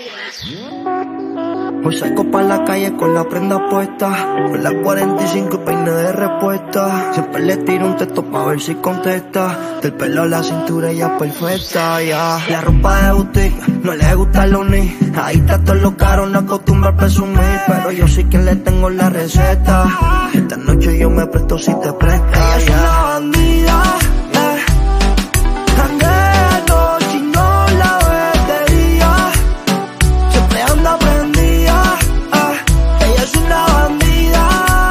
Hoy salgo pa' la calle con la prenda puesta, con la 45 y peine de respuesta. Siempre le tiro un texto pa' ver si contesta. Del pelo a la cintura ella perfecta, ya. La ropa de boutique no le gusta lo ni. Ahí está todo lo caro, no acostumbra a presumir, pero yo sí que le tengo la receta. Esta noche yo me presto si te prestas. Ella es una bandida, jangueando, chingón la ves de día. Siempre anda prendida, ella es una bandida.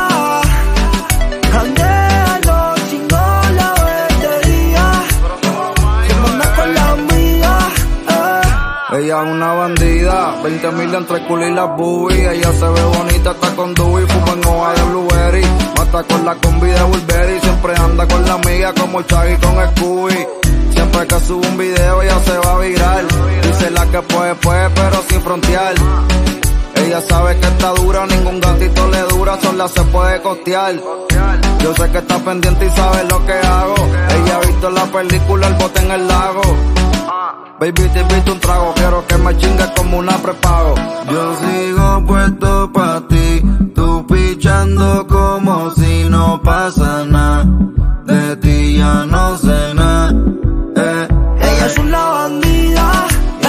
Jangueando, chingón la ves de día. Siempre anda con la amiga, Ella es una bandida, 20,000 entre el culo y las boobies. Ella se ve bonita, está con Dewey, fuma en hoja de blueberry. Mata con la combi de Burberry, siempre anda con la amiga como el Chaggy con Scooby. Siempre que sube un video ella se va a viral. Dice la que puede, pero sin frontear. Ella sabe que está dura, ningún gatito le dura, sola se puede costear. Yo sé que está pendiente y sabe lo que hago. Ella ha visto la película El bote en el lago. Baby, te invito un trago, quiero que me chingues como una prepago. Yo sigo puesto pa' ti, tú pichando como si no pasa nada. De ti ya no sé nada, Ella es una bandida,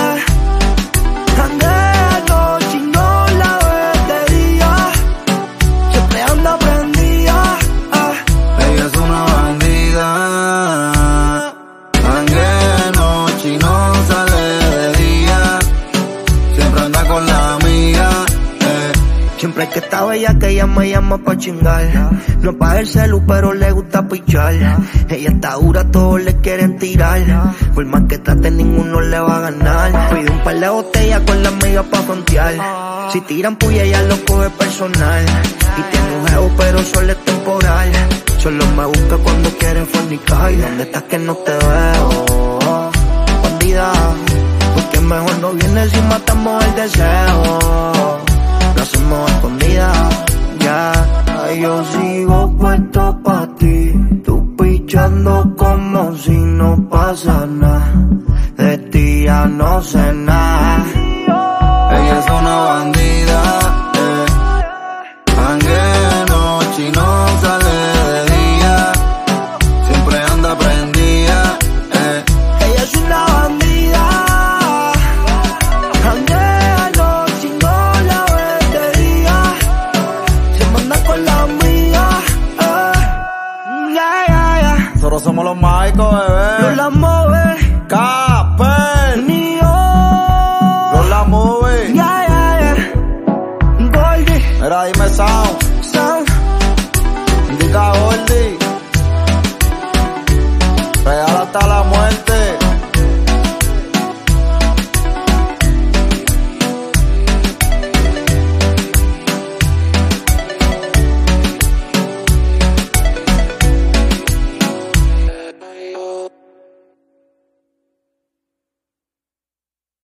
jangueando, chingón la ves de día. Siempre anda prendida, Ella es una bandida, jangueo, chino sale de día. Siempre anda con la amiga, Siempre que está bella que ella me llama pa' chingar. No paga el celu pero le gusta pichar. Ella está dura, todos le quieren tirar. Por más que trate ninguno le va a ganar. Pide un par de botellas con la amiga pa' frontear. Si tiran puya ella lo coge personal. Y tiene un jevo pero solo es temporal. Solo me busca cuando quiere fornicar. ¿Dónde estás que no te veo? Bandida, porque mejor no vienes si matamos el deseo. Lo hacemos escondida, ya. Ay, yo sigo puesto pa' ti, tú pichando como si no pasa nada. De ti ya no sé nada.